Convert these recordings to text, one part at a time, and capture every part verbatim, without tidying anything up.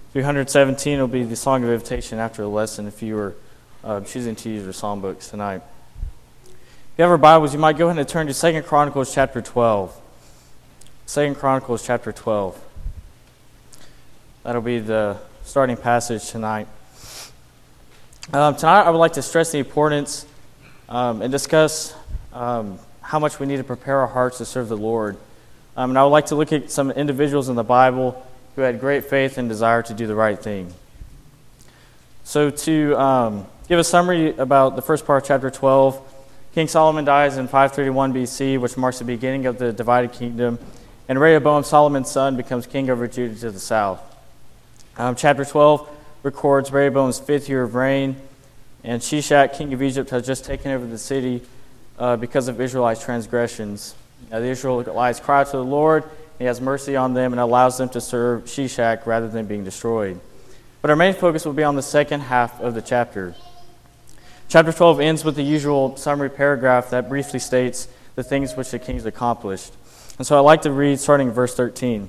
three seventeen will be the Song of Invitation after the lesson if you are uh, choosing to use your psalm books tonight. If you have your Bibles, you might go ahead and turn to Second Chronicles chapter twelve. Second Chronicles chapter twelve. That'll be the starting passage tonight. Um, tonight I would like to stress the importance um, and discuss um, how much we need to prepare our hearts to serve the Lord. Um, and I would like to look at some individuals in the Bible who had great faith and desire to do the right thing. So to um, give a summary about the first part of chapter twelve, King Solomon dies in five thirty-one B C, which marks the beginning of the divided kingdom, and Rehoboam, Solomon's son, becomes king over Judah to the south. Um, chapter twelve records Rehoboam's fifth year of reign, and Shishak, king of Egypt, has just taken over the city uh, because of Israelites' transgressions. Now, the Israelites cry to the Lord, He has mercy on them and allows them to serve Shishak rather than being destroyed. But our main focus will be on the second half of the chapter. Chapter twelve ends with the usual summary paragraph that briefly states the things which the kings accomplished. And so I'd like to read starting in verse thirteen.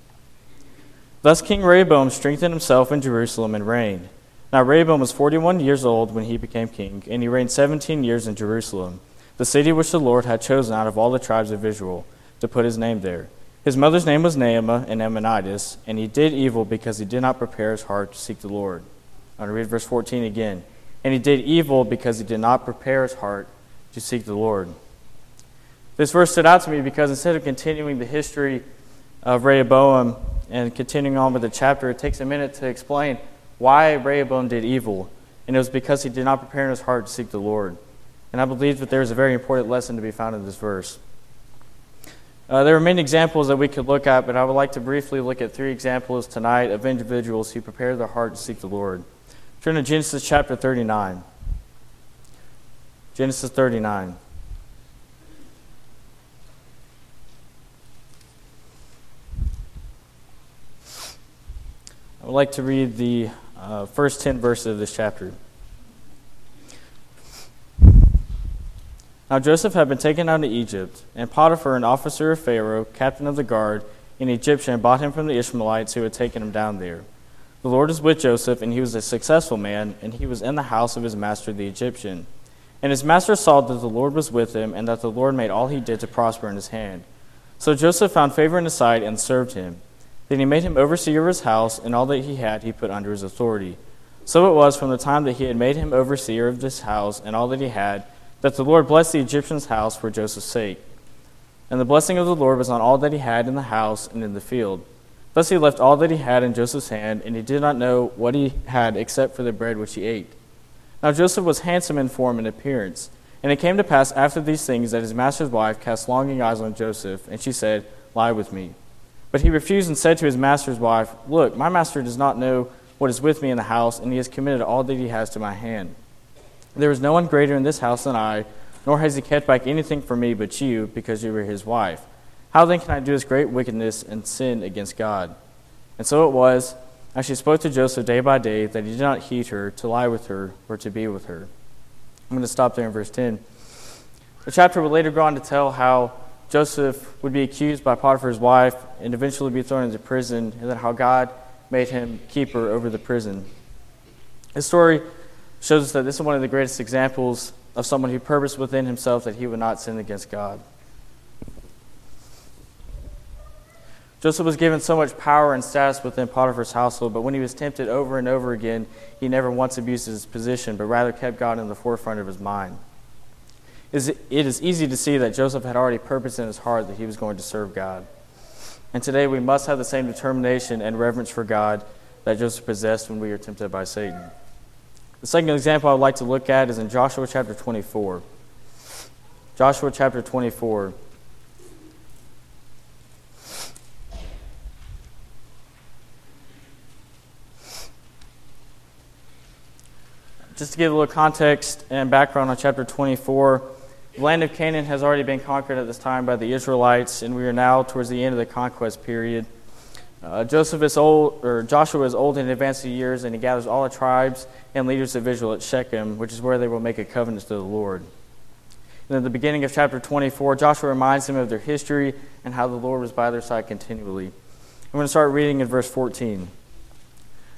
Thus King Rehoboam strengthened himself in Jerusalem and reigned. Now Rehoboam was forty-one years old when he became king, and he reigned seventeen years in Jerusalem, the city which the Lord had chosen out of all the tribes of Israel, to put his name there. His mother's name was Naamah and Ammonitis, and he did evil because he did not prepare his heart to seek the Lord. I'm going to read verse fourteen again. And he did evil because he did not prepare his heart to seek the Lord. This verse stood out to me because instead of continuing the history of Rehoboam and continuing on with the chapter, it takes a minute to explain why Rehoboam did evil. And it was because he did not prepare in his heart to seek the Lord. And I believe that there is a very important lesson to be found in this verse. Uh, there are many examples that we could look at, but I would like to briefly look at three examples tonight of individuals who prepared their heart to seek the Lord. Turn to Genesis chapter thirty-nine. Genesis thirty-nine. I would like to read the uh, first ten verses of this chapter. Now Joseph had been taken down to Egypt, and Potiphar, an officer of Pharaoh, captain of the guard, an Egyptian, bought him from the Ishmaelites who had taken him down there. The Lord was with Joseph, and he was a successful man, and he was in the house of his master the Egyptian. And his master saw that the Lord was with him, and that the Lord made all he did to prosper in his hand. So Joseph found favor in his sight and served him. Then he made him overseer of his house, and all that he had he put under his authority. So it was from the time that he had made him overseer of this house and all that he had, that the Lord blessed the Egyptian's house for Joseph's sake. And the blessing of the Lord was on all that he had in the house and in the field. Thus he left all that he had in Joseph's hand, and he did not know what he had except for the bread which he ate. Now Joseph was handsome in form and appearance. And it came to pass after these things that his master's wife cast longing eyes on Joseph, and she said, Lie with me. But he refused and said to his master's wife, Look, my master does not know what is with me in the house, and he has committed all that he has to my hand. There is no one greater in this house than I, nor has he kept back anything from me but you, because you were his wife. How then can I do this great wickedness and sin against God? And so it was, as she spoke to Joseph day by day, that he did not heed her, to lie with her, or to be with her. I'm going to stop there in verse ten. The chapter will later go on to tell how Joseph would be accused by Potiphar's wife and eventually be thrown into prison, and then how God made him keeper over the prison. This story shows us that this is one of the greatest examples of someone who purposed within himself that he would not sin against God. Joseph was given so much power and status within Potiphar's household, but when he was tempted over and over again, he never once abused his position, but rather kept God in the forefront of his mind. It is easy to see that Joseph had already purposed in his heart that he was going to serve God. And today we must have the same determination and reverence for God that Joseph possessed when we are tempted by Satan. The second example I would like to look at is in Joshua chapter twenty-four. Joshua chapter twenty-four. Just to give a little context and background on chapter twenty-four, the land of Canaan has already been conquered at this time by the Israelites, and we are now towards the end of the conquest period. Uh, Joseph is old, or Joshua is old and advanced in years, and he gathers all the tribes and leaders of Israel at Shechem, which is where they will make a covenant to the Lord. And at the beginning of chapter twenty-four, Joshua reminds them of their history and how the Lord was by their side continually. I'm going to start reading in verse fourteen.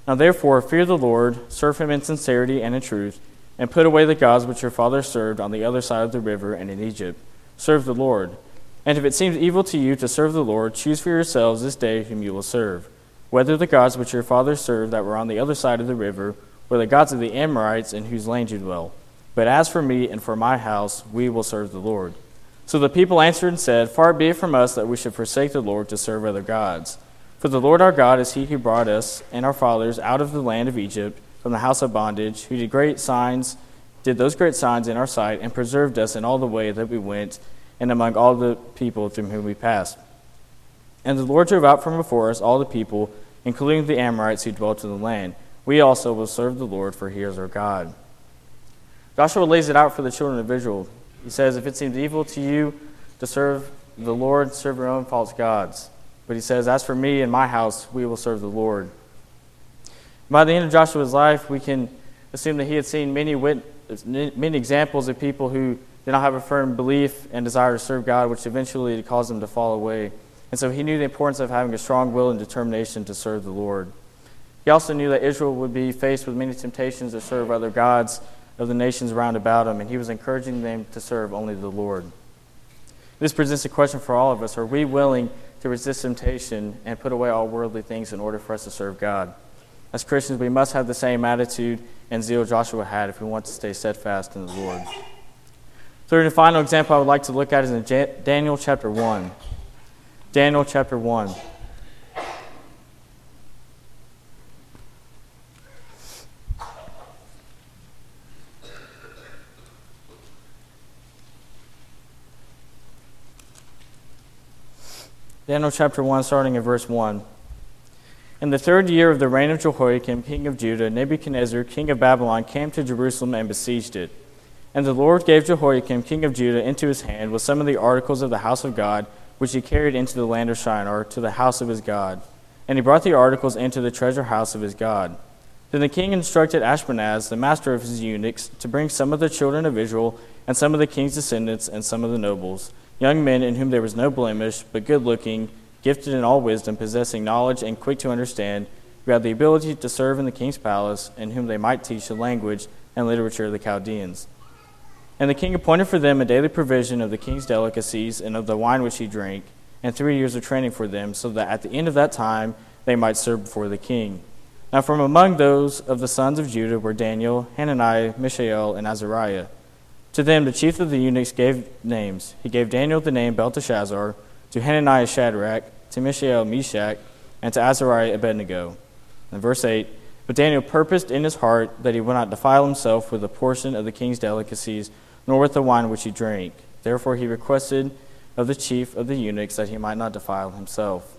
Now therefore fear the Lord, serve him in sincerity and in truth, and put away the gods which your fathers served on the other side of the river and in Egypt. Serve the Lord. And if it seems evil to you to serve the Lord, choose for yourselves this day whom you will serve, whether the gods which your fathers served that were on the other side of the river, or the gods of the Amorites in whose land you dwell. But as for me and for my house, we will serve the Lord. So the people answered and said, Far be it from us that we should forsake the Lord to serve other gods. For the Lord our God is he who brought us and our fathers out of the land of Egypt, from the house of bondage, who did great signs, did those great signs in our sight, and preserved us in all the way that we went, and among all the people through whom we passed. And the Lord drove out from before us all the people, including the Amorites who dwelt in the land. We also will serve the Lord, for he is our God. Joshua lays it out for the children of Israel. He says, if it seems evil to you to serve the Lord, serve your own false gods. But he says, as for me and my house, we will serve the Lord. By the end of Joshua's life, we can assume that he had seen many, wit- many examples of people who did not have a firm belief and desire to serve God, which eventually caused them to fall away. And so he knew the importance of having a strong will and determination to serve the Lord. He also knew that Israel would be faced with many temptations to serve other gods of the nations round about him, and he was encouraging them to serve only the Lord. This presents a question for all of us. Are we willing to resist temptation and put away all worldly things in order for us to serve God? As Christians, we must have the same attitude and zeal Joshua had if we want to stay steadfast in the Lord. Third and final example I would like to look at is in Daniel chapter one. Daniel chapter one. Daniel chapter one, starting in verse one. In the third year of the reign of Jehoiakim, king of Judah, Nebuchadnezzar, king of Babylon, came to Jerusalem and besieged it. And the Lord gave Jehoiakim, king of Judah, into his hand with some of the articles of the house of God, which he carried into the land of Shinar, to the house of his God. And he brought the articles into the treasure house of his God. Then the king instructed Ashpenaz, the master of his eunuchs, to bring some of the children of Israel, and some of the king's descendants, and some of the nobles, young men in whom there was no blemish, but good-looking, gifted in all wisdom, possessing knowledge and quick to understand, who had the ability to serve in the king's palace, and whom they might teach the language and literature of the Chaldeans. And the king appointed for them a daily provision of the king's delicacies and of the wine which he drank, and three years of training for them, so that at the end of that time they might serve before the king. Now from among those of the sons of Judah were Daniel, Hananiah, Mishael, and Azariah. To them the chief of the eunuchs gave names. He gave Daniel the name Belteshazzar, to Hananiah Shadrach, to Mishael Meshach, and to Azariah Abednego. And verse eight, but Daniel purposed in his heart that he would not defile himself with a portion of the king's delicacies, nor with the wine which he drank. Therefore he requested of the chief of the eunuchs that he might not defile himself.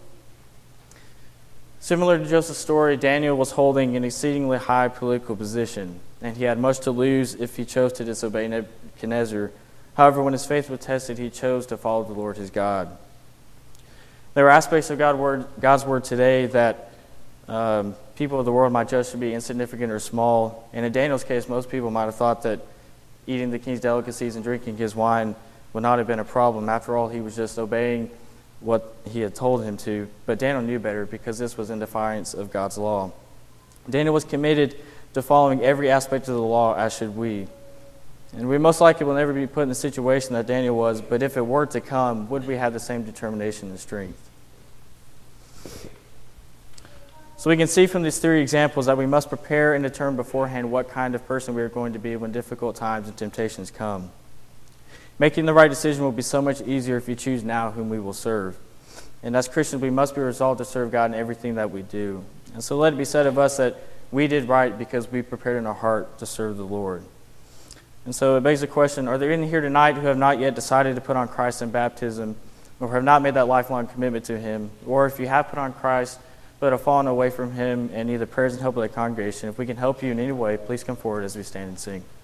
Similar to Joseph's story, Daniel was holding an exceedingly high political position, and he had much to lose if he chose to disobey Nebuchadnezzar. However, when his faith was tested, he chose to follow the Lord his God. There are aspects of God's word, God's word today that um, people of the world might judge to be insignificant or small. And in Daniel's case, most people might have thought that eating the king's delicacies and drinking his wine would not have been a problem. After all, he was just obeying what he had told him to. But Daniel knew better, because this was in defiance of God's law. Daniel was committed to following every aspect of the law, as should we. And we most likely will never be put in the situation that Daniel was, but if it were to come, would we have the same determination and strength? So we can see from these three examples that we must prepare and determine beforehand what kind of person we are going to be when difficult times and temptations come. Making the right decision will be so much easier if you choose now whom we will serve. And as Christians, we must be resolved to serve God in everything that we do. And so let it be said of us that we did right because we prepared in our heart to serve the Lord. And so it begs the question, are there any here tonight who have not yet decided to put on Christ in baptism, or have not made that lifelong commitment to him? Or if you have put on Christ but have fallen away from him and need the prayers and help of the congregation, if we can help you in any way, please come forward as we stand and sing.